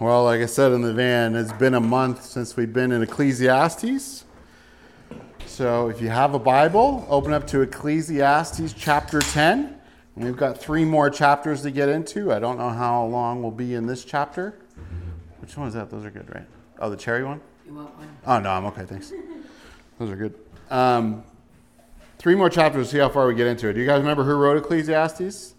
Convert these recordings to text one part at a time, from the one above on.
Well, like I said in the van, it's been a month since we've been in Ecclesiastes. So if you have a Bible, open up to Ecclesiastes chapter 10. And we've got 3 more chapters to get into. I don't know how long we'll be in this chapter. Which one is that? Those are good, right? Oh, the cherry one? You want one? Oh, no, I'm okay, thanks. Those are good. 3 more chapters to see how far we get into it. Do you guys remember who wrote Ecclesiastes?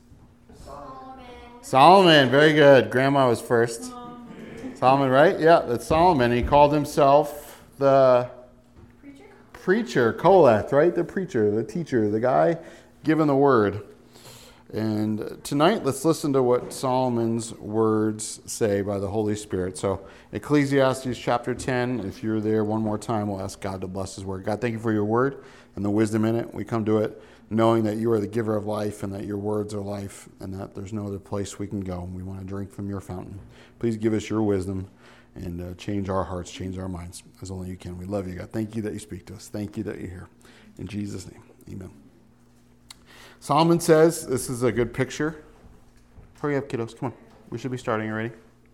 Solomon, very good. Grandma was first. Solomon, right? Yeah, that's Solomon. He called himself the preacher, Koleth, right? The preacher, the teacher, the guy giving the word. And tonight, let's listen to what Solomon's words say by the Holy Spirit. So, Ecclesiastes chapter 10, if you're there one more time, we'll ask God to bless his word. God, thank you for your word and the wisdom in it. We come to it knowing that you are the giver of life and that your words are life and that there's no other place we can go. We want to drink from your fountain. Please give us your wisdom and change our hearts, change our minds as only you can. We love you, God. Thank you that you speak to us. Thank you that you're here. In Jesus' name, amen. Solomon says, this is a good picture. Hurry up, kiddos. Come on. We should be starting already.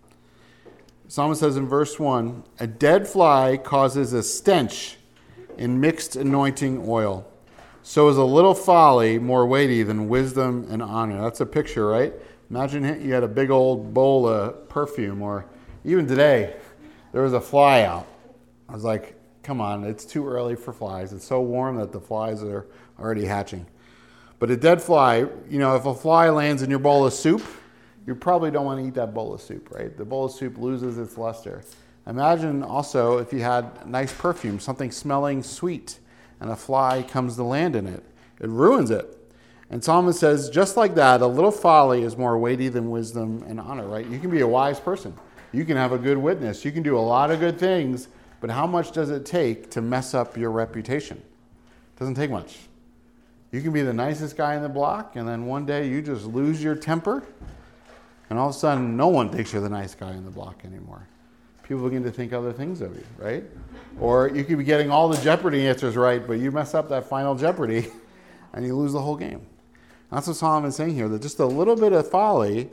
Solomon says in verse 1, a dead fly causes a stench in mixed anointing oil. So is a little folly more weighty than wisdom and honor. That's a picture, right? Imagine you had a big old bowl of perfume, or even today, there was a fly out. I was like, come on, it's too early for flies. It's so warm that the flies are already hatching. But a dead fly, if a fly lands in your bowl of soup, you probably don't want to eat that bowl of soup, right? The bowl of soup loses its luster. Imagine also if you had nice perfume, something smelling sweet, and a fly comes to land in it. It ruins it. And Solomon says, just like that, a little folly is more weighty than wisdom and honor, right? You can be a wise person. You can have a good witness. You can do a lot of good things, but how much does it take to mess up your reputation? It doesn't take much. You can be the nicest guy in the block, and then one day you just lose your temper, and all of a sudden no one thinks you're the nice guy in the block anymore. People begin to think other things of you, right? Or you could be getting all the Jeopardy answers right, but you mess up that final Jeopardy, and you lose the whole game. That's what Solomon's saying here, that just a little bit of folly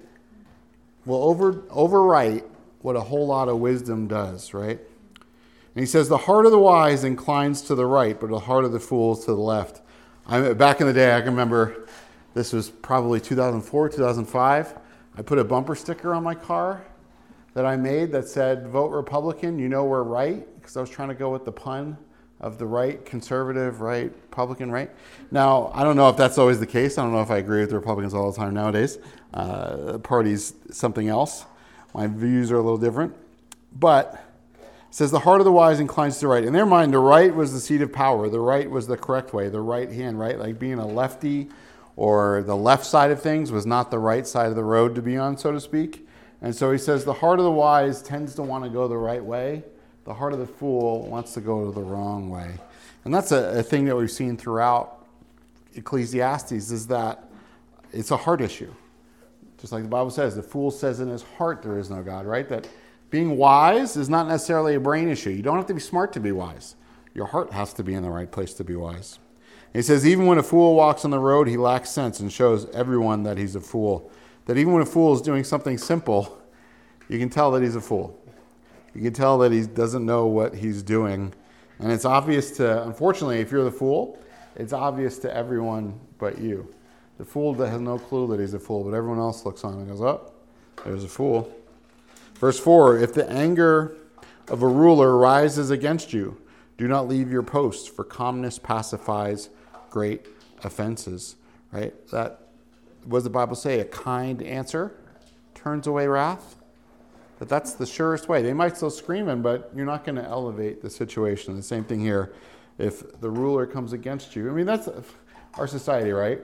will overwrite what a whole lot of wisdom does, right? And he says, the heart of the wise inclines to the right, but the heart of the fools to the left. Back in the day, I can remember, this was probably 2004, 2005. I put a bumper sticker on my car that I made that said, vote Republican, you know we're right, because I was trying to go with the pun of the right, conservative, right, Republican, right? Now, I don't know if that's always the case. I don't know if I agree with the Republicans all the time nowadays. The party's something else. My views are a little different. But it says, the heart of the wise inclines to the right. In their mind, the right was the seat of power. The right was the correct way, the right hand, right? Like being a lefty or the left side of things was not the right side of the road to be on, so to speak. And so he says, the heart of the wise tends to want to go the right way. The heart of the fool wants to go the wrong way. And that's a thing that we've seen throughout Ecclesiastes, is that it's a heart issue. Just like the Bible says, the fool says in his heart there is no God, right? That being wise is not necessarily a brain issue. You don't have to be smart to be wise. Your heart has to be in the right place to be wise. And he says, even when a fool walks on the road, he lacks sense and shows everyone that he's a fool. That even when a fool is doing something simple, you can tell that he's a fool. You can tell that he doesn't know what he's doing. And it's obvious to, unfortunately, if you're the fool, it's obvious to everyone but you. The fool that has no clue that he's a fool, but everyone else looks on and goes, oh, there's a fool. Verse 4, if the anger of a ruler rises against you, do not leave your post, for calmness pacifies great offenses. Right? That, what does the Bible say? A kind answer turns away wrath. That's the surest way. They might still screaming, but you're not going to elevate the situation. The same thing here. If the ruler comes against you, I mean, that's our society, right?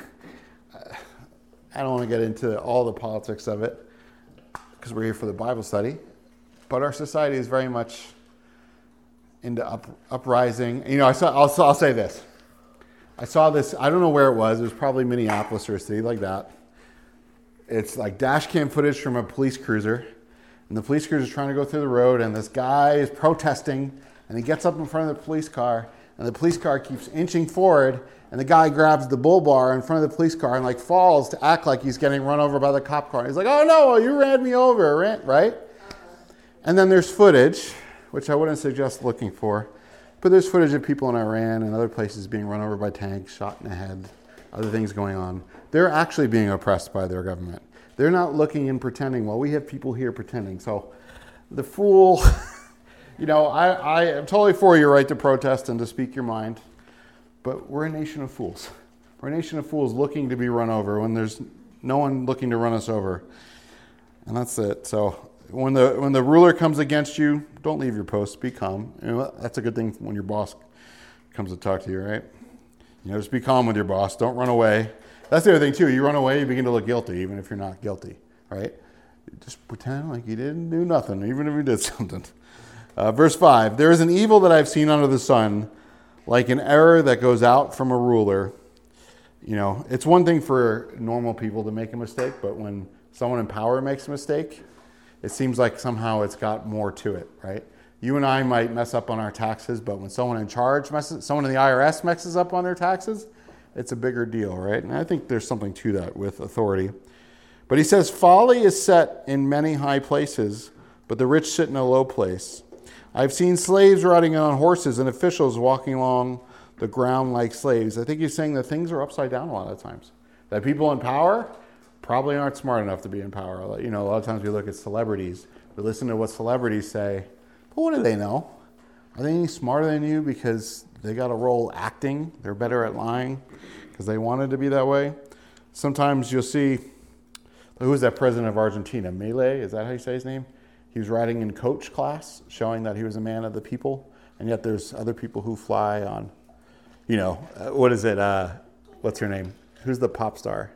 I don't want to get into all the politics of it because we're here for the Bible study. But our society is very much into uprising. I'll say this. I saw this, I don't know where it was probably Minneapolis or a city like that. It's like dash cam footage from a police cruiser. And the police cruiser is trying to go through the road, and this guy is protesting, and he gets up in front of the police car, and the police car keeps inching forward, and the guy grabs the bull bar in front of the police car and falls to act like he's getting run over by the cop car. He's like, oh no, you ran me over, right? And then there's footage, which I wouldn't suggest looking for, but there's footage of people in Iran and other places being run over by tanks, shot in the head, other things going on. They're actually being oppressed by their government. They're not looking and pretending, well, we have people here pretending. So the fool, I am totally for your right to protest and to speak your mind, but we're a nation of fools. We're a nation of fools looking to be run over when there's no one looking to run us over. And that's it. So when the ruler comes against you, don't leave your post. Be calm. That's a good thing when your boss comes to talk to you, right? Just be calm with your boss. Don't run away. That's the other thing, too. You run away, you begin to look guilty, even if you're not guilty, right? Just pretend like you didn't do nothing, even if you did something. Verse 5, there is an evil that I've seen under the sun, like an error that goes out from a ruler. It's one thing for normal people to make a mistake, but when someone in power makes a mistake, it seems like somehow it's got more to it, right? You and I might mess up on our taxes, but when someone in charge someone in the IRS messes up on their taxes, it's a bigger deal, right? And I think there's something to that with authority. But he says, folly is set in many high places, but the rich sit in a low place. I've seen slaves riding on horses and officials walking along the ground like slaves. I think he's saying that things are upside down a lot of times. That people in power probably aren't smart enough to be in power. A lot of times we look at celebrities. We listen to what celebrities say. But what do they know? Are they any smarter than you because they got a role acting? They're better at lying because they wanted to be that way? Sometimes you'll see, who was that president of Argentina? Milei, is that how you say his name? He was riding in coach class, showing that he was a man of the people. And yet there's other people who fly on, what is it? What's her name? Who's the pop star?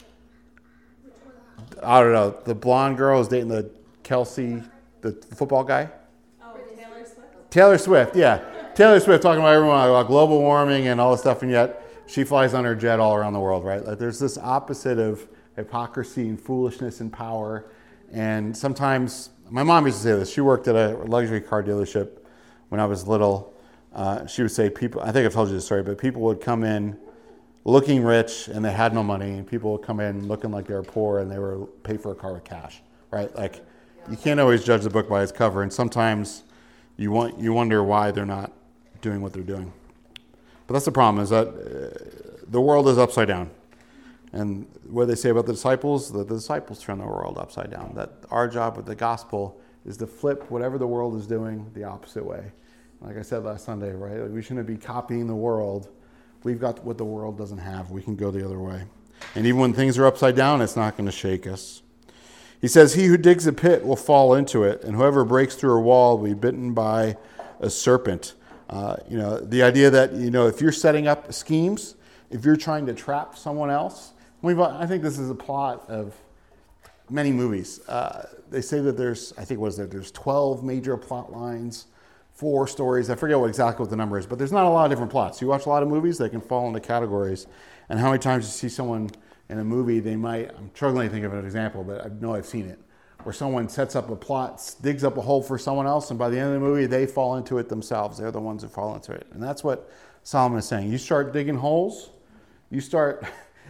I don't know. The blonde girl is dating the Kelsey, the football guy. Taylor Swift. Taylor Swift, yeah. Taylor Swift talking about everyone about global warming and all this stuff, and yet she flies on her jet all around the world, right? Like there's this opposite of hypocrisy and foolishness and power. And sometimes, my mom used to say this. She worked at a luxury car dealership when I was little. She would say, people, I think I've told you this story, but people would come in looking rich and they had no money, and people would come in looking like they were poor and they were pay for a car with cash, right? Like you can't always judge the book by its cover, and sometimes you wonder why they're not doing what they're doing. But that's the problem, is that the world is upside down. And what they say about the disciples turn the world upside down. That our job with the gospel is to flip whatever the world is doing the opposite way. Like I said last Sunday, right? Like we shouldn't be copying the world. We've got what the world doesn't have. We can go the other way. And even when things are upside down, it's not going to shake us. He says, he who digs a pit will fall into it, and whoever breaks through a wall will be bitten by a serpent. The idea that, if you're setting up schemes, if you're trying to trap someone else, I think this is a plot of many movies. They say that there's 12 major plot lines, 4 stories. I forget exactly what the number is, but there's not a lot of different plots. You watch a lot of movies, they can fall into categories. And how many times you see someone in a movie, I'm struggling to think of an example, but I know I've seen it, where someone sets up a plot, digs up a hole for someone else, and by the end of the movie, they fall into it themselves. They're the ones who fall into it. And that's what Solomon is saying. You start digging holes, you start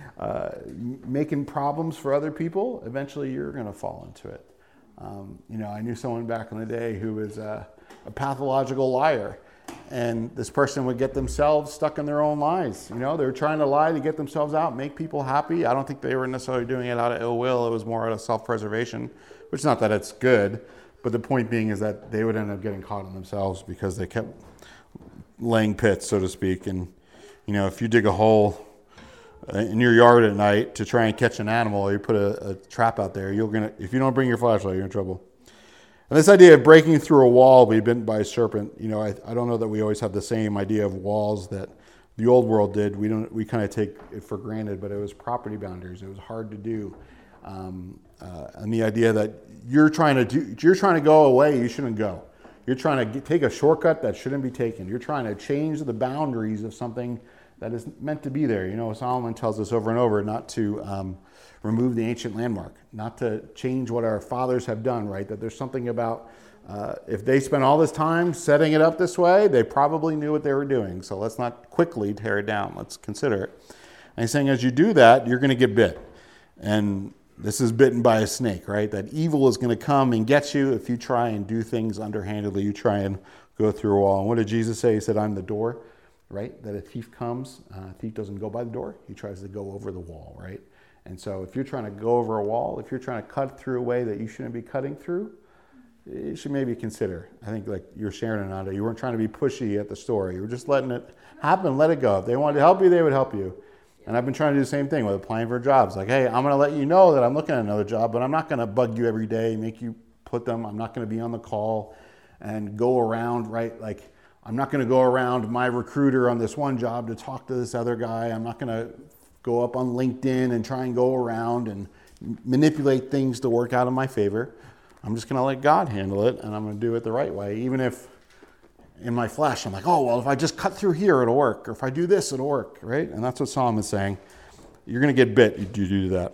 making problems for other people, eventually you're going to fall into it. I knew someone back in the day who was a pathological liar, and this person would get themselves stuck in their own lies. They were trying to lie to get themselves out, make people happy. I don't think they were necessarily doing it out of ill will. It was more out of self-preservation, which is not that it's good, but the point being is that they would end up getting caught in themselves because they kept laying pits, so to speak. And, if you dig a hole in your yard at night to try and catch an animal, or you put a trap out there, if you don't bring your flashlight, you're in trouble. And this idea of breaking through a wall, be bitten by a serpent, I don't know that we always have the same idea of walls that the old world did. We kind of take it for granted, but it was property boundaries. It was hard to do. And the idea that you're trying to go away, you shouldn't go. You're trying to take a shortcut that shouldn't be taken. You're trying to change the boundaries of something that is meant to be there. Solomon tells us over and over not to remove the ancient landmark, not to change what our fathers have done, right? That there's something about, if they spent all this time setting it up this way, they probably knew what they were doing. So let's not quickly tear it down. Let's consider it. And he's saying as you do that, you're going to get bit. And this is bitten by a snake, right? That evil is going to come and get you if you try and do things underhandedly. You try and go through a wall. And what did Jesus say? He said, I'm the door, right? That a thief comes, a thief doesn't go by the door. He tries to go over the wall, right? And so if you're trying to go over a wall, if you're trying to cut through a way that you shouldn't be cutting through, you should maybe consider. I think like you're sharing Ananda, you weren't trying to be pushy at the store. You were just letting it happen, let it go. If they wanted to help you, they would help you. And I've been trying to do the same thing with applying for jobs. Like, hey, I'm going to let you know that I'm looking at another job, but I'm not going to bug you every day, make you put them. I'm not going to be on the call and go around, right? Like, I'm not going to go around my recruiter on this one job to talk to this other guy. I'm not going to go up on LinkedIn and try and go around and manipulate things to work out in my favor. I'm just going to let God handle it, and I'm going to do it the right way, even if in my flesh, I'm like, oh, well, if I just cut through here, it'll work. Or if I do this, it'll work, right? And that's what Solomon's saying. You're going to get bit if you do that.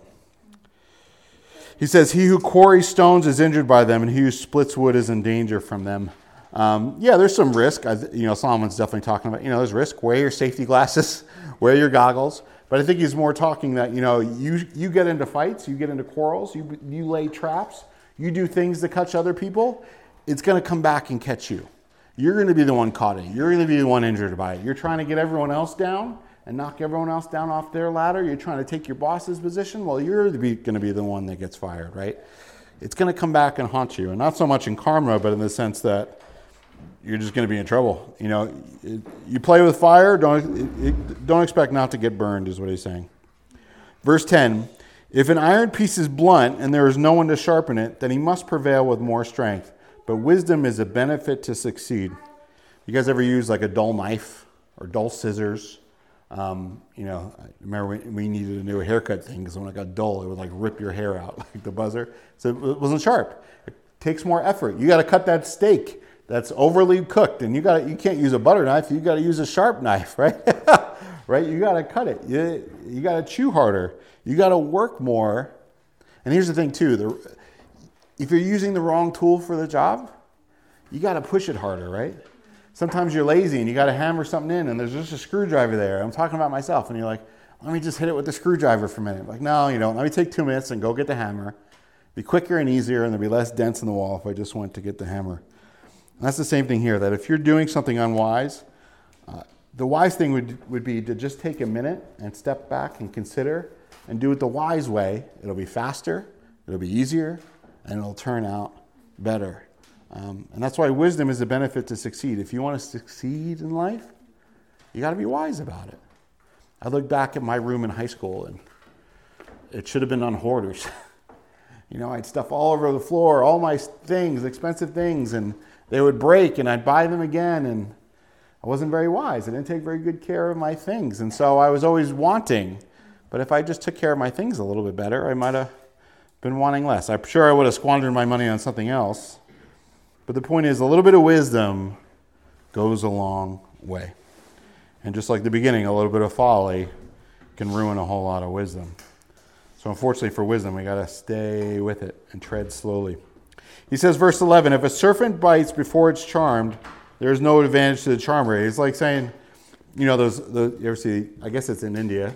He says, he who quarries stones is injured by them, and he who splits wood is in danger from them. Yeah, there's some risk. Solomon's definitely talking about, there's risk. Wear your safety glasses, wear your goggles. But I think he's more talking that, you get into fights, you get into quarrels, you lay traps, you do things to catch other people, it's going to come back and catch you. You're going to be the one caught in it. You're going to be the one injured by it. You're trying to get everyone else down and knock everyone else down off their ladder. You're trying to take your boss's position. Well, you're going to be the one that gets fired, right? It's going to come back and haunt you. And not so much in karma, but in the sense that you're just going to be in trouble. You play with fire, don't expect not to get burned, is what he's saying. Verse 10, if an iron piece is blunt and there is no one to sharpen it, then he must prevail with more strength. But wisdom is a benefit to succeed. You guys ever use like a dull knife or dull scissors? I remember we needed to do a haircut thing because when it got dull, it would like rip your hair out like the buzzer. So it wasn't sharp. It takes more effort. You got to cut that steak that's overly cooked, and you can't use a butter knife. You got to use a sharp knife, right? Right? You got to cut it. You got to chew harder. You got to work more. And here's the thing too. If you're using the wrong tool for the job, you got to push it harder, right? Sometimes you're lazy and you got to hammer something in and there's just a screwdriver there. I'm talking about myself and you're like, let me just hit it with the screwdriver for a minute. Like, no, you don't. Let me take 2 minutes and go get the hammer. Be quicker and easier and there'll be less dents in the wall if I just went to get the hammer. And that's the same thing here, that if you're doing something unwise, the wise thing would be to just take a minute and step back and consider and do it the wise way. It'll be faster, it'll be easier, and it'll turn out better. And that's why wisdom is a benefit to succeed. If you want to succeed in life, you got to be wise about it. I look back at my room in high school, and it should have been on hoarders. I had stuff all over the floor, all my things, expensive things, and they would break, and I'd buy them again, and I wasn't very wise. I didn't take very good care of my things, and so I was always wanting. But if I just took care of my things a little bit better, I might have been wanting less. I'm sure I would have squandered my money on something else. But the point is, a little bit of wisdom goes a long way. And just like the beginning, a little bit of folly can ruin a whole lot of wisdom. So unfortunately for wisdom, we got to stay with it and tread slowly. He says, verse 11, if a serpent bites before it's charmed, there's no advantage to the charmer. It's like saying, you ever see, I guess it's in India,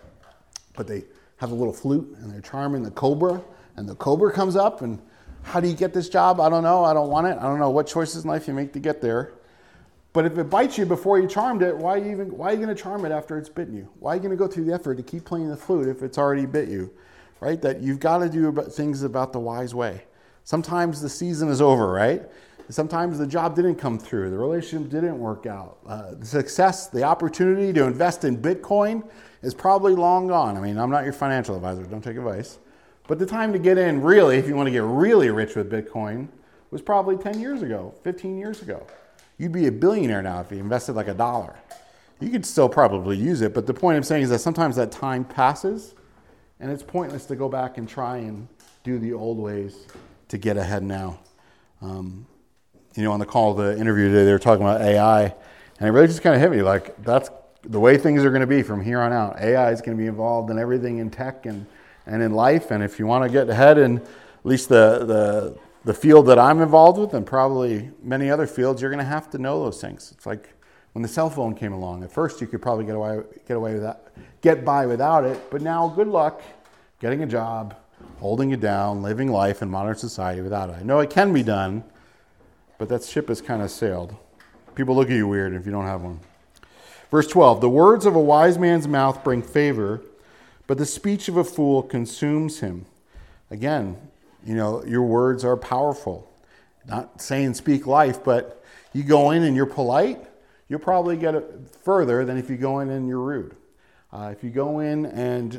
but they have a little flute and they're charming the cobra, and the cobra comes up, and how do you get this job? I don't know. I don't want it. I don't know what choices in life you make to get there. But if it bites you before you charmed it, why are you going to charm it after it's bitten you? Why are you going to go through the effort to keep playing the flute if it's already bit you? Right? That you've got to do things about the wise way. Sometimes the season is over, right? Sometimes the job didn't come through. The relationship didn't work out. The success, the opportunity to invest in Bitcoin is probably long gone. I mean, I'm not your financial advisor. Don't take advice. But the time to get in, really, if you want to get really rich with Bitcoin, was probably 10 years ago, 15 years ago. You'd be a billionaire now if you invested like $1. You could still probably use it, but the point I'm saying is that sometimes that time passes, and it's pointless to go back and try and do the old ways to get ahead now. On the call, the interview today, they were talking about AI, and it really just kind of hit me, like, that's the way things are going to be from here on out. AI is going to be involved in everything in tech and in life, and if you want to get ahead in at least the field that I'm involved with, and probably many other fields, you're going to have to know those things. It's like when the cell phone came along. At first, you could probably get by without it, but now good luck getting a job, holding it down, living life in modern society without it. I know it can be done, but that ship has kind of sailed. People look at you weird if you don't have one. Verse 12, the words of a wise man's mouth bring favor, but the speech of a fool consumes him. Again, your words are powerful. Not saying speak life, but you go in and you're polite, you'll probably get it further than if you go in and you're rude. If you go in and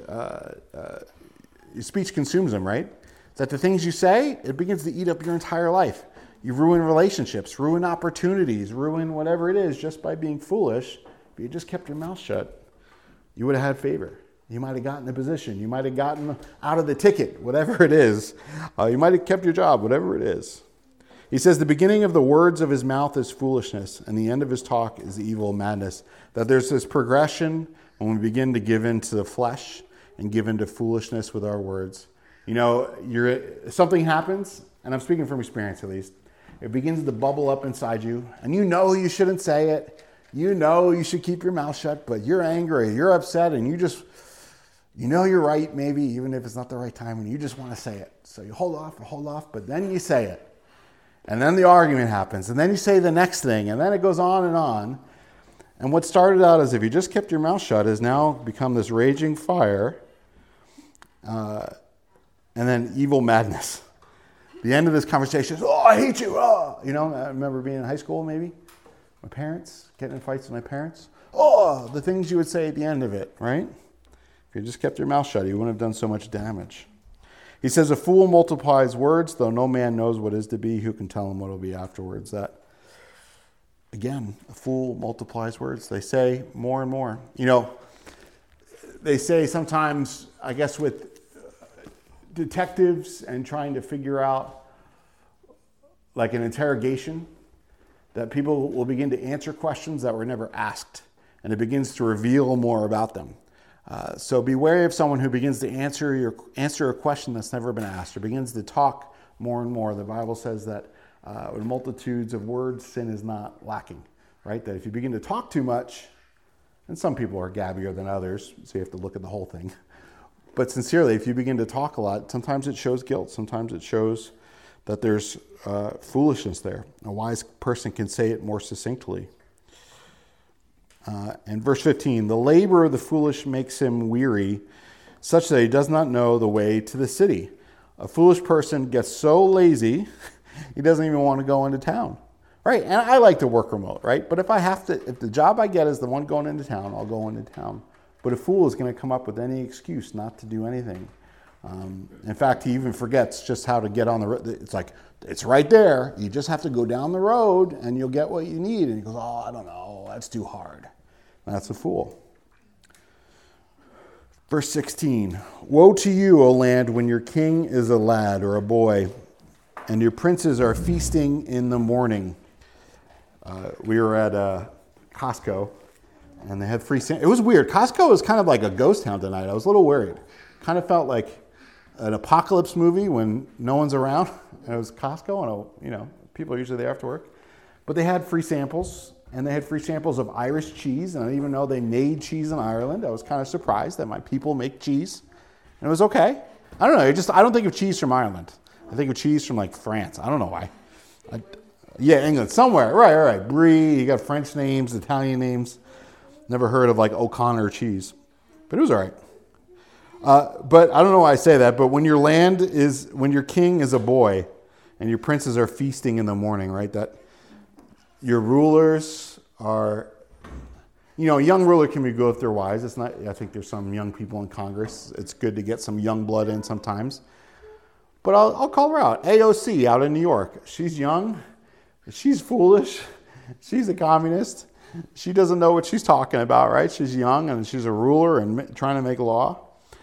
your speech consumes them, right? That the things you say, it begins to eat up your entire life. You ruin relationships, ruin opportunities, ruin whatever it is just by being foolish. If you just kept your mouth shut, you would have had favor. You might have gotten a position. You might have gotten out of the ticket, whatever it is. You might have kept your job, whatever it is. He says the beginning of the words of his mouth is foolishness, and the end of his talk is evil madness. That there's this progression when we begin to give in to the flesh and give in to foolishness with our words. Something happens, and I'm speaking from experience at least. It begins to bubble up inside you, and you shouldn't say it. You should keep your mouth shut, but you're angry, you're upset, and you're right, maybe, even if it's not the right time, and you just want to say it. So you hold off, but then you say it. And then the argument happens, and then you say the next thing, and then it goes on and on. And what started out as if you just kept your mouth shut has now become this raging fire, and then evil madness. The end of this conversation is, I hate you. Oh. I remember being in high school maybe, my parents, getting in fights with my parents. The things you would say at the end of it, right? If you just kept your mouth shut, you wouldn't have done so much damage. He says, a fool multiplies words, though no man knows what is to be. Who can tell him what will be afterwards? That, again, a fool multiplies words. They say more and more. They say sometimes, I guess with detectives and trying to figure out, like an interrogation, that people will begin to answer questions that were never asked, and it begins to reveal more about them. So be wary of someone who begins to answer a question that's never been asked, or begins to talk more and more. The Bible says that with multitudes of words, sin is not lacking, right? That if you begin to talk too much, and some people are gabbier than others, so you have to look at the whole thing. But sincerely, if you begin to talk a lot, sometimes it shows guilt. Sometimes it shows that there's foolishness there. A wise person can say it more succinctly. And verse 15, the labor of the foolish makes him weary, such that he does not know the way to the city. A foolish person gets so lazy, he doesn't even want to go into town. Right? And I like to work remote, right? But if the job I get is the one going into town, I'll go into town. But a fool is going to come up with any excuse not to do anything. In fact, he even forgets just how to get on the road. It's like, it's right there. You just have to go down the road and you'll get what you need. And he goes, I don't know. That's too hard. That's a fool. Verse 16, woe to you, O land, when your king is a lad or a boy, and your princes are feasting in the morning. We were at Costco, and they had free samples. It was weird. Costco was kind of like a ghost town tonight. I was a little worried. Kind of felt like an apocalypse movie when no one's around. And it was Costco, and people are usually there after work. But they had free samples. And they had free samples of Irish cheese, and I didn't even know they made cheese in Ireland. I was kind of surprised that my people make cheese, and it was okay. I don't know. I don't think of cheese from Ireland. I think of cheese from like France. I don't know why. England, somewhere. Right. Brie. You got French names, Italian names. Never heard of like O'Connor cheese, but it was all right. But I don't know why I say that. But when your king is a boy, and your princes are feasting in the morning, right? That. Your rulers are, a young ruler can be good if they're wise. It's not. I think there's some young people in Congress. It's good to get some young blood in sometimes. But I'll call her out. AOC out in New York. She's young. She's foolish. She's a communist. She doesn't know what she's talking about, right? She's young and she's a ruler and trying to make law.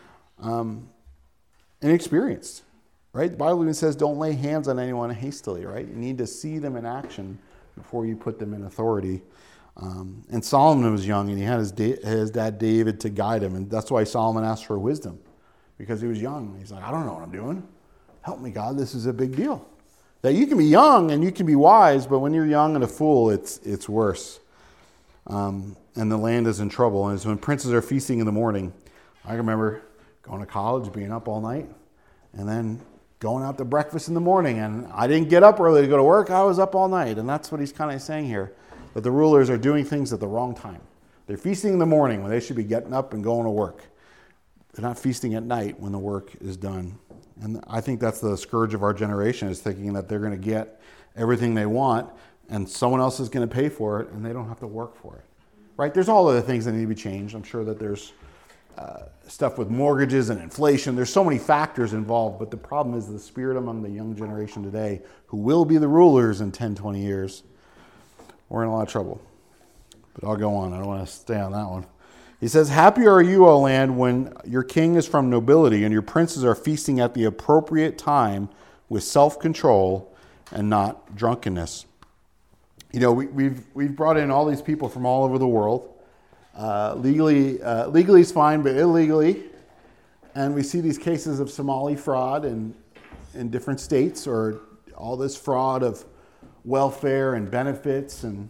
Inexperienced, right? The Bible even says don't lay hands on anyone hastily, right? You need to see them in action before you put them in authority. And Solomon was young, and he had his dad David to guide him. And that's why Solomon asked for wisdom, because he was young. He's like, I don't know what I'm doing. Help me, God. This is a big deal. That you can be young and you can be wise, but when you're young and a fool, it's worse. And the land is in trouble. And it's when princes are feasting in the morning. I remember going to college, being up all night, and then going out to breakfast in the morning. And I didn't get up early to go to work. I was up all night. And that's what he's kind of saying here, that the rulers are doing things at the wrong time. They're feasting in the morning when they should be getting up and going to work. They're not feasting at night when the work is done. And I think that's the scourge of our generation, is thinking that they're going to get everything they want and someone else is going to pay for it and they don't have to work for it. Right? There's all other things that need to be changed. I'm sure that there's stuff with mortgages and inflation. There's so many factors involved, but the problem is the spirit among the young generation today, who will be the rulers in 10, 20 years. We're in a lot of trouble. But I'll go on. I don't want to stay on that one. He says, happy are you, O land, when your king is from nobility and your princes are feasting at the appropriate time with self-control and not drunkenness. You know, we've brought in all these people from all over the world. Legally is fine, but illegally. And we see these cases of Somali fraud in different states, or all this fraud of welfare and benefits. And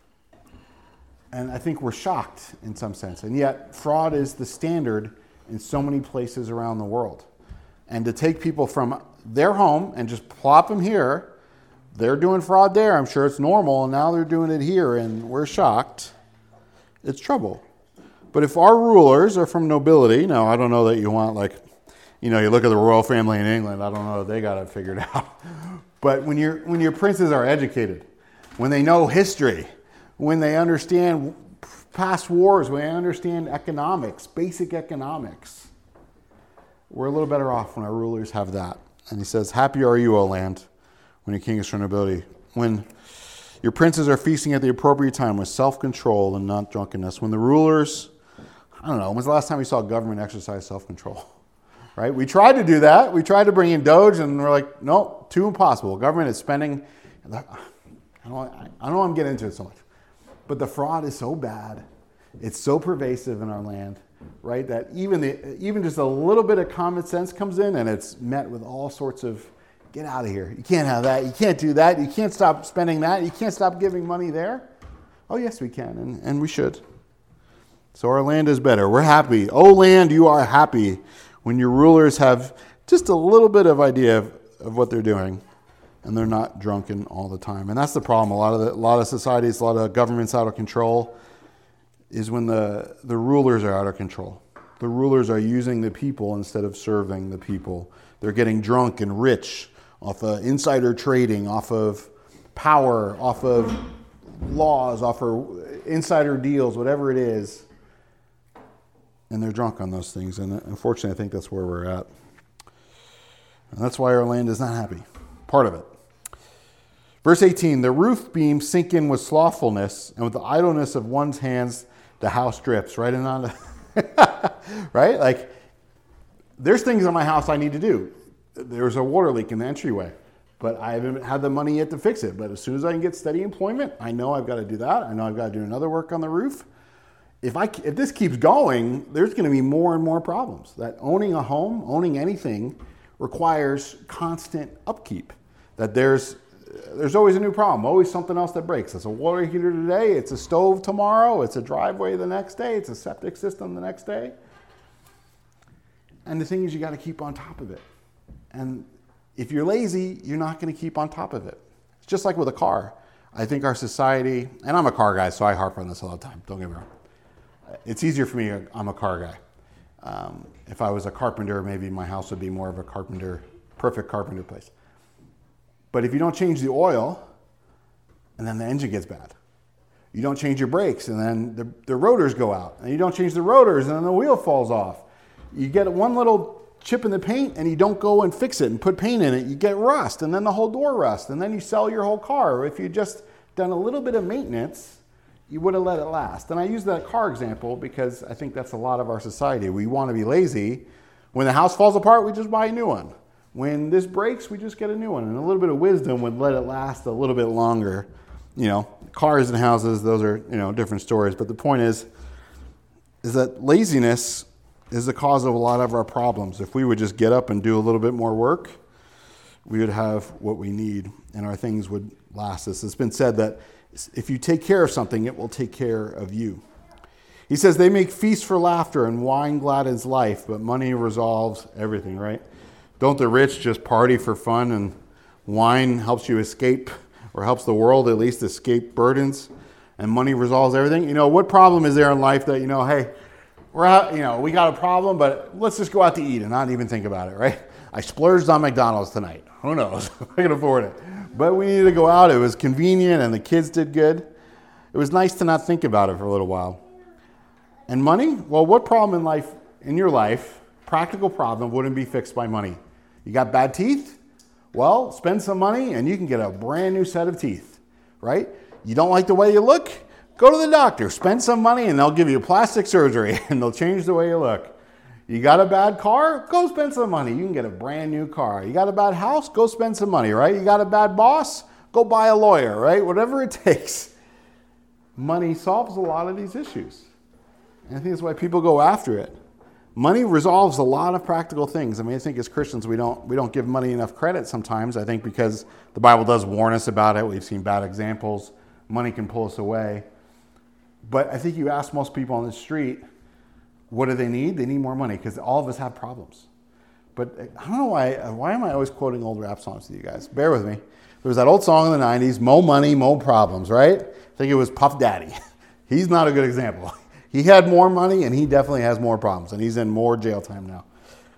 I think we're shocked in some sense. And yet fraud is the standard in so many places around the world. And to take people from their home and just plop them here, they're doing fraud there. I'm sure it's normal. And now they're doing it here and we're shocked. It's trouble. But if our rulers are from nobility, now I don't know that you want, like, you know, you look at the royal family in England, I don't know that they got it figured out. But when your princes are educated, when they know history, when they understand past wars, when they understand economics, basic economics, we're a little better off when our rulers have that. And he says, happy are you, O land, when your king is from nobility, when your princes are feasting at the appropriate time with self-control and not drunkenness. When the rulers, I don't know, when's the last time we saw government exercise self-control? Right? We tried to do that. We tried to bring in Doge and we're like, no, too impossible. Government is spending, I don't want to get into it so much. But the fraud is so bad. It's so pervasive in our land, right? That even just a little bit of common sense comes in and it's met with all sorts of, get out of here. You can't have that. You can't do that. You can't stop spending that. You can't stop giving money there. Oh, yes, we can, and we should. So our land is better. We're happy. Oh, land, you are happy when your rulers have just a little bit of idea of what they're doing, and they're not drunken all the time. And that's the problem. A lot of societies, a lot of governments out of control, is when the rulers are out of control. The rulers are using the people instead of serving the people. They're getting drunk and rich off of insider trading, off of power, off of laws, off of insider deals, whatever it is. And they're drunk on those things. And unfortunately, I think that's where we're at. And that's why our land is not happy. Part of it. Verse 18, the roof beams sink in with slothfulness, and with the idleness of one's hands, the house drips. Right? And on right? Like, there's things in my house I need to do. There's a water leak in the entryway, but I haven't had the money yet to fix it. But as soon as I can get steady employment, I know I've got to do that. I know I've got to do another work on the roof. If this keeps going, there's going to be more and more problems. That owning a home, owning anything, requires constant upkeep. That there's always a new problem, always something else that breaks. It's a water heater today, it's a stove tomorrow, it's a driveway the next day, it's a septic system the next day. And the thing is, you got to keep on top of it. And if you're lazy, you're not going to keep on top of it. It's just like with a car. I think our society, and I'm a car guy, so I harp on this all the time, don't get me wrong. It's easier for me, I'm a car guy. If I was a carpenter, maybe my house would be more of a perfect carpenter place. But if you don't change the oil, and then the engine gets bad. You don't change your brakes, and then the rotors go out. And you don't change the rotors, and then the wheel falls off. You get one little chip in the paint, and you don't go and fix it and put paint in it. You get rust, and then the whole door rusts, and then you sell your whole car. Or if you just done a little bit of maintenance, you would have let it last. And I use that car example because I think that's a lot of our society. We want to be lazy. When the house falls apart, we just buy a new one. When this breaks, we just get a new one. And a little bit of wisdom would let it last a little bit longer. You know, cars and houses, those are, different stories. But the point is that laziness is the cause of a lot of our problems. If we would just get up and do a little bit more work, we would have what we need and our things would last us. It's been said that if you take care of something, it will take care of you. He says they make feast for laughter and wine gladdens life, but money resolves everything, right? Don't the rich just party for fun and wine helps you escape, or helps the world at least escape burdens, and money resolves everything? What problem is there in life that, hey, we're out, we got a problem, but let's just go out to eat and not even think about it, right? I splurged on McDonald's tonight. Who knows? I can afford it. But we needed to go out. It was convenient and the kids did good. It was nice to not think about it for a little while. And money? Well, what problem in your life, practical problem, wouldn't be fixed by money? You got bad teeth? Well, spend some money and you can get a brand new set of teeth, right? You don't like the way you look? Go to the doctor. Spend some money and they'll give you plastic surgery and they'll change the way you look. You got a bad car? Go spend some money. You can get a brand new car. You got a bad house? Go spend some money, right? You got a bad boss? Go buy a lawyer, right? Whatever it takes. Money solves a lot of these issues. And I think that's why people go after it. Money resolves a lot of practical things. I think as Christians we don't give money enough credit sometimes. I think because the Bible does warn us about it. We've seen bad examples. Money can pull us away. But I think you ask most people on the street, what do they need? They need more money because all of us have problems. But I don't know why am I always quoting old rap songs to you guys? Bear with me. There was that old song in the 90s, Mo Money, Mo Problems, right? I think it was Puff Daddy. He's not a good example. He had more money and he definitely has more problems and he's in more jail time now.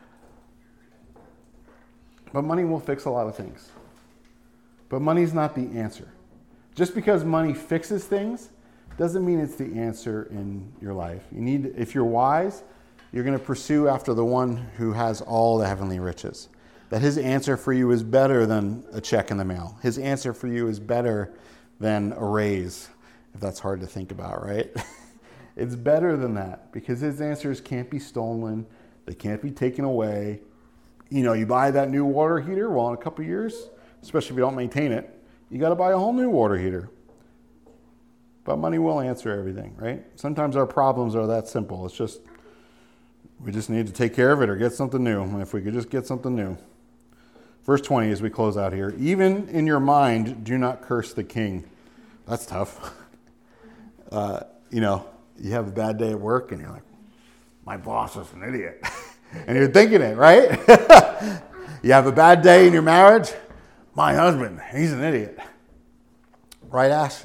But money will fix a lot of things. But money's not the answer. Just because money fixes things doesn't mean it's the answer in your life. If you're wise, you're going to pursue after the one who has all the heavenly riches. That his answer for you is better than a check in the mail. His answer for you is better than a raise, if that's hard to think about, right? It's better than that because his answers can't be stolen. They can't be taken away. You buy that new water heater, well, in a couple of years, especially if you don't maintain it, you got to buy a whole new water heater. But money will answer everything, right? Sometimes our problems are that simple. It's just, we just need to take care of it or get something new. And if we could just get something new. Verse 20 as we close out here. Even in your mind, do not curse the king. That's tough. You have a bad day at work and you're like, my boss is an idiot. And you're thinking it, right? You have a bad day in your marriage. My husband, he's an idiot. Right, Ash?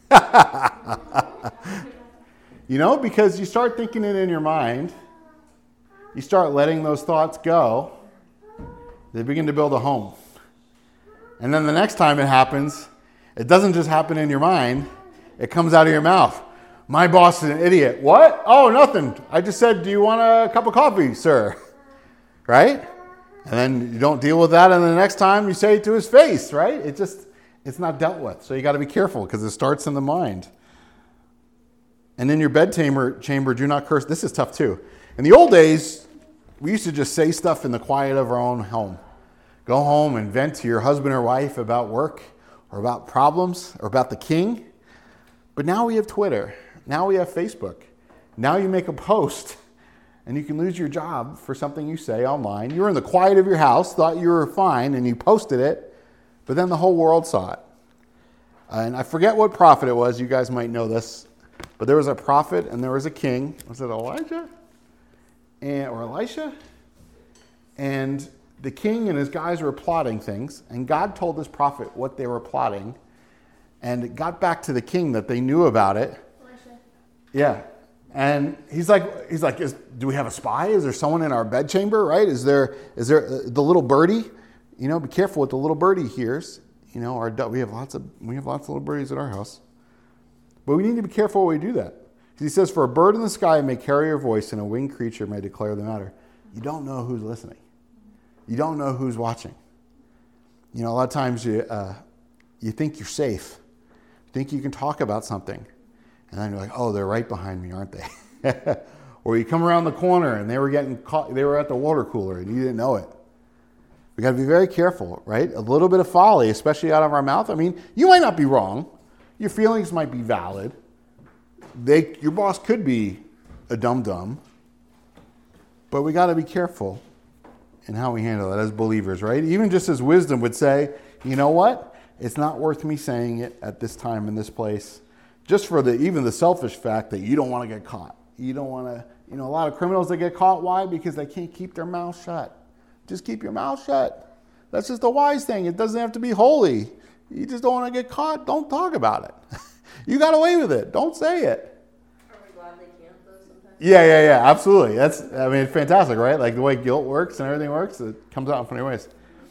Because you start thinking it in your mind, you start letting those thoughts go, they begin to build a home. And then the next time it happens, it doesn't just happen in your mind, it comes out of your mouth. My boss is an idiot. What? Oh, nothing. I just said, do you want a cup of coffee, sir? Right? And then you don't deal with that, and the next time you say it to his face, right? It's not dealt with. So you got to be careful because it starts in the mind. And in your bed chamber, do not curse. This is tough too. In the old days, we used to just say stuff in the quiet of our own home. Go home and vent to your husband or wife about work or about problems or about the king. But now we have Twitter. Now we have Facebook. Now you make a post and you can lose your job for something you say online. You were in the quiet of your house, thought you were fine, and you posted it, but then the whole world saw it. And I forget what prophet it was. You guys might know this. But there was a prophet and there was a king. Was it Elijah? Or Elisha? And the king and his guys were plotting things. And God told this prophet what they were plotting. And it got back to the king that they knew about it. Elisha. Yeah. And he's like, do we have a spy? Is there someone in our bedchamber, right? Is there the little birdie? Be careful what the little birdie hears. We have lots of little birdies at our house. But we need to be careful when we do that. Because he says, for a bird in the sky may carry your voice and a winged creature may declare the matter. You don't know who's listening. You don't know who's watching. A lot of times you think you're safe. You think you can talk about something. And then you're like, oh, they're right behind me, aren't they? Or you come around the corner and they were at the water cooler and you didn't know it. We got to be very careful, right? A little bit of folly, especially out of our mouth. You might not be wrong. Your feelings might be valid. Your boss could be a dum-dum. But we got to be careful in how we handle it as believers, right? Even just as wisdom would say, you know what? It's not worth me saying it at this time in this place. Just for even the selfish fact that you don't want to get caught. You don't want to, a lot of criminals that get caught, why? Because they can't keep their mouth shut. Just keep your mouth shut. That's just a wise thing. It doesn't have to be holy. You just don't want to get caught. Don't talk about it. You got away with it. Don't say it. Are we glad they can't though sometimes? Yeah, absolutely. It's fantastic, right? Like the way guilt works and everything works, it comes out in funny ways.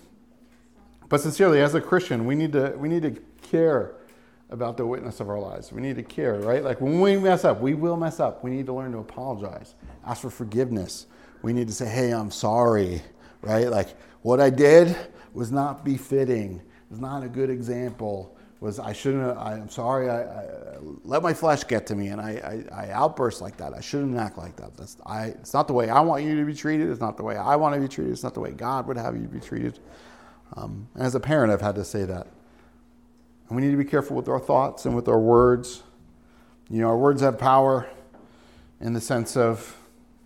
But sincerely, as a Christian, we need to care about the witness of our lives. We need to care, right? Like when we mess up, we will mess up. We need to learn to apologize, ask for forgiveness. We need to say, hey, I'm sorry, right? Like what I did was not befitting. It was not a good example. I'm sorry, I let my flesh get to me and I outburst like that. I shouldn't act like that. It's not the way I want you to be treated. It's not the way I want to be treated. It's not the way God would have you be treated. And as a parent, I've had to say that. And we need to be careful with our thoughts and with our words. You know, our words have power in the sense of,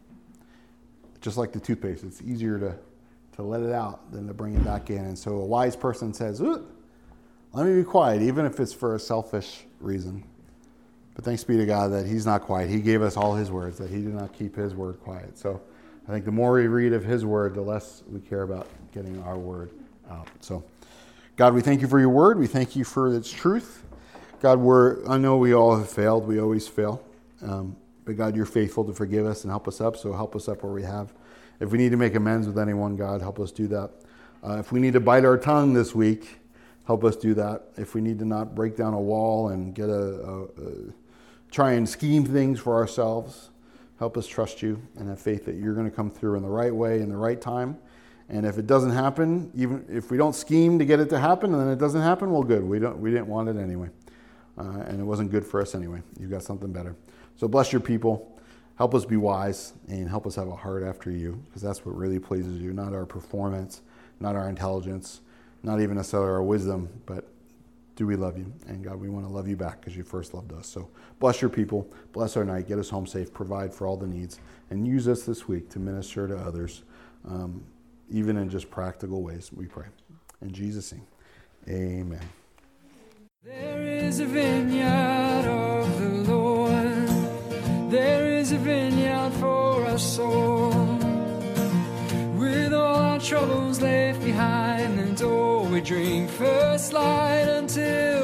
just like the toothpaste, it's easier to let it out than to bring it back in. And so a wise person says, let me be quiet, even if it's for a selfish reason. But thanks be to God that he's not quiet. He gave us all his words, that he did not keep his word quiet. So I think the more we read of his word, the less we care about getting our word out. So God, we thank you for your word. We thank you for its truth. God, I know we all have failed. We always fail. But God, you're faithful to forgive us and help us up. So help us up where we have. If we need to make amends with anyone, God, help us do that. If we need to bite our tongue this week, help us do that. If we need to not break down a wall and get try and scheme things for ourselves, help us trust you and have faith that you're going to come through in the right way, in the right time. And if it doesn't happen, even if we don't scheme to get it to happen and then it doesn't happen, well, good. We didn't want it anyway. And it wasn't good for us anyway. You've got something better. So bless your people. Help us be wise and help us have a heart after you, because that's what really pleases you, not our performance, not our intelligence, not even necessarily our wisdom, but do we love you? And God, we want to love you back because you first loved us. So bless your people, bless our night, get us home safe, provide for all the needs, and use us this week to minister to others, even in just practical ways, we pray. In Jesus' name, amen. There is a vineyard of the Lord. There is a vineyard for us all. With all our troubles left behind, and all we drink first light until